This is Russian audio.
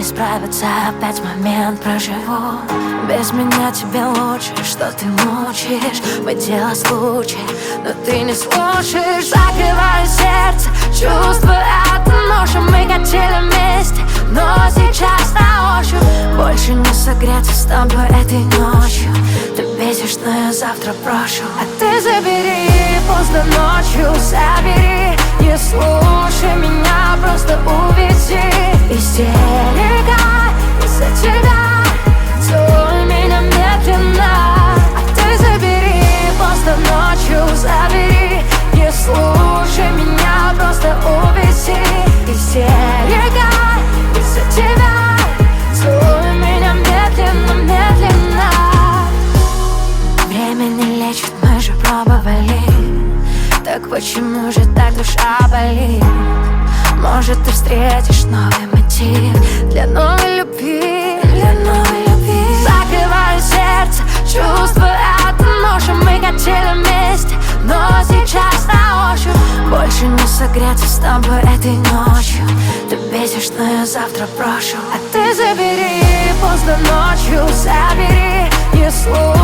не справиться, опять момент проживу. Без меня тебе лучше, что ты мучаешь. Мы дело случая, но ты не слушаешь. Закрываю сердце, чувствую эту ношу. Мы хотели вместе, но сейчас на ощупь. Больше не согреться с тобой этой ночью. Ты бесишь, но я завтра брошу. А ты забери, поздно ночью забери. Не слушай меня, просто увези. Истерика из-за тебя, целуй меня медленно. А ты забери, поздно ночью забери. Не слушай меня, просто увези. Истерика из-за тебя, целуй меня медленно, медленно. Время не лечит, мы же пробовали. Так почему же так душа болит? Может, ты встретишь новый мотив для новой любви, для новой любви. Закрываю сердце, чувствую эту ношу. Мы хотели вместе, но сейчас на ощупь. Больше не согреться с тобой этой ночью. Ты бесишь, но я завтра брошу. А ты забери, поздно ночью забери. Не слушай